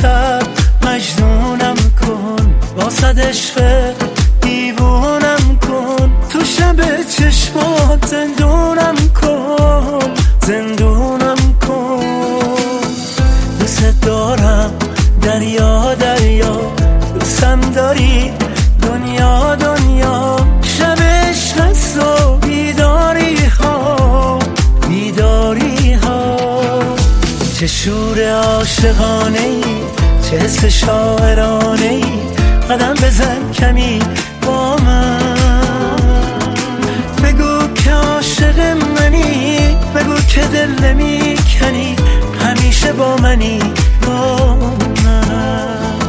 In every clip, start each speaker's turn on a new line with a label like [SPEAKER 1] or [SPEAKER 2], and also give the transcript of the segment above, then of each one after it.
[SPEAKER 1] شب مجنونم کن، واسد عشق دیوونم کن، تو شب چشمات زندونم کن، زندونم کن. دوست دارم دریا دریا، دوستم داری دنیا دنیا، شب عشق هست و بیداری ها بیداری ها. چه شور عاشقانه ای، چه حس شاعرانه ای، قدم بزن کمی با من، بگو که عاشق منی، بگو که دل نمیکنی، همیشه با منی با من.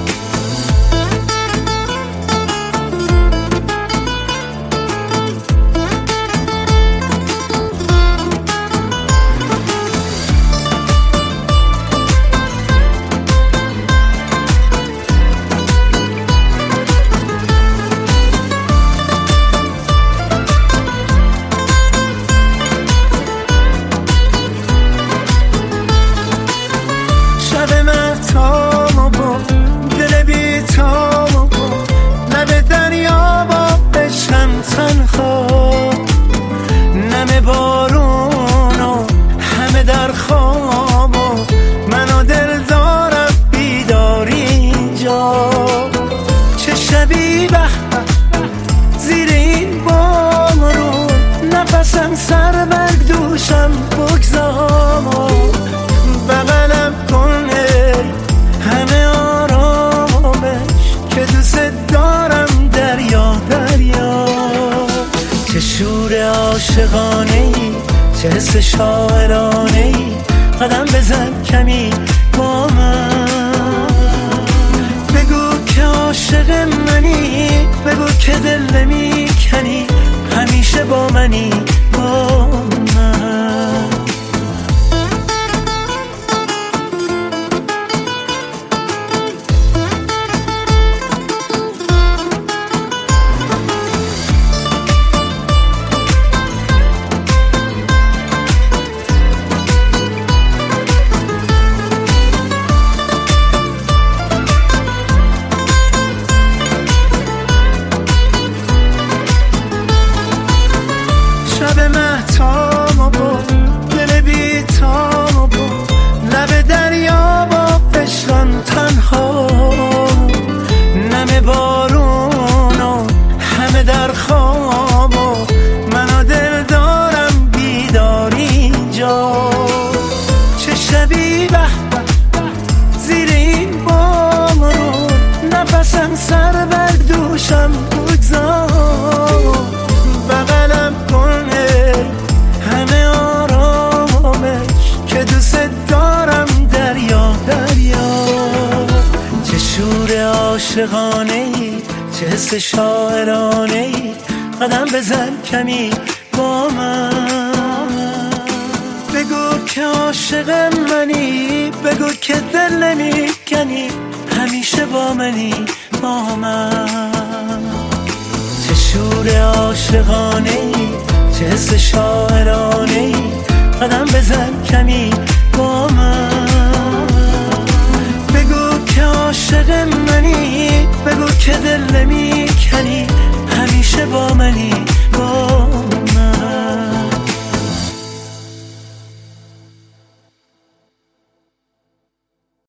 [SPEAKER 1] نم بارون و همه در خواب و منو دل دارم بیداری اینجا. چه شبی به زیر این بارون، نفسم سر برگ دوشم بگذار، بغلم کن همه آرامش که دوست دارم دریا دریا. چه شور عاشقانه ای، چه حس شاعرانه ای، قدم بزن کمی با من، بگو که عاشق منی، بگو که دل نمیکنی، همیشه با منی با من. شب مهتاب و دل بیتاب و لب دریا با عشقم تنها، نم بارون و همه در خواب و منو دل دارم بیداری اینجا. چه شبی به زیر این بارون، نفسم سر برگ دوشم بگذار، بغلم کن همه آرامش که دوست دارم دریا دریا. چه شور عاشقانه ای، چه حس شاعرانه ای، قدم بزن کمی با من، بگو که عاشق منی، بگو که دل نمیکنی، همیشه با منی با من. چه شور عاشقانه ای، چه حس شاعرانه ای، قدم بزن کمی با من، بگو که عاشق منی، بگو که دل نمیکنی، همیشه با منی با